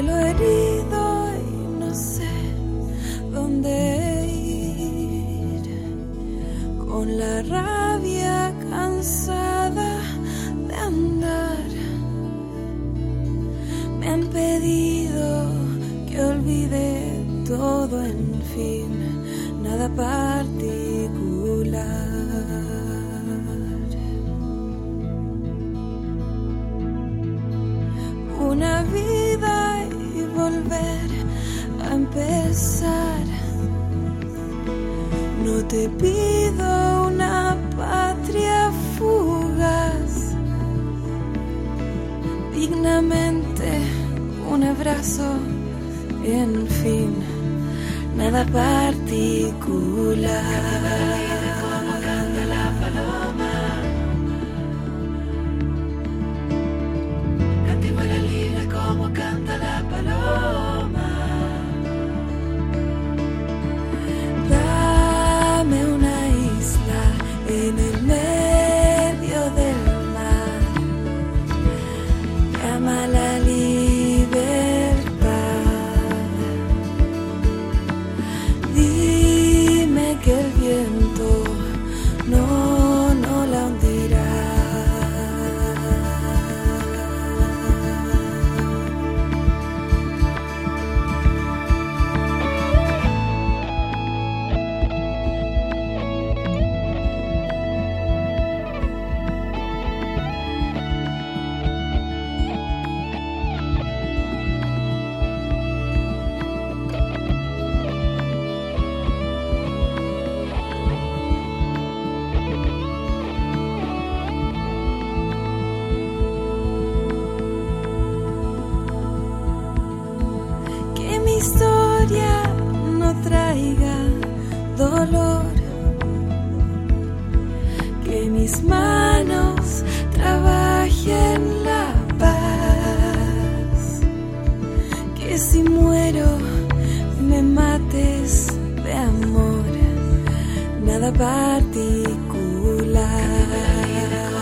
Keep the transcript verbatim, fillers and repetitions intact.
vuelo herido y no sé dónde ir, con la rabia cansada de andar. Me han pedido que olvide todo, en fin, nada particular. Una vida y volver a empezar. No te pido una patria fugaz, dignamente un abrazo, en fin, nada particular. Como canta la paloma, canta y vuela libre como canta la paloma. Dame una isla en el medio del mar, llama la libertad. Dime que el viento no, no la hundirá. Que mi historia no traiga dolor, que mis manos trabajen la paz, que si muero me mates de amor, nada particular.